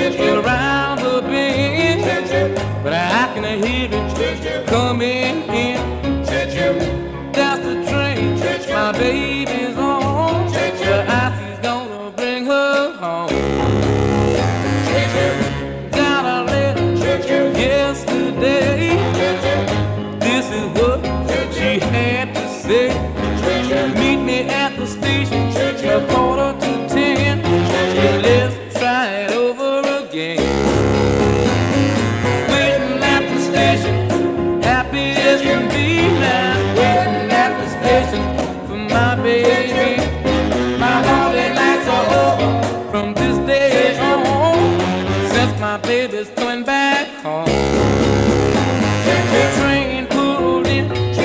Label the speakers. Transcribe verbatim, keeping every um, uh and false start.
Speaker 1: around the bend, but I can hear it coming in. That's the train, my baby.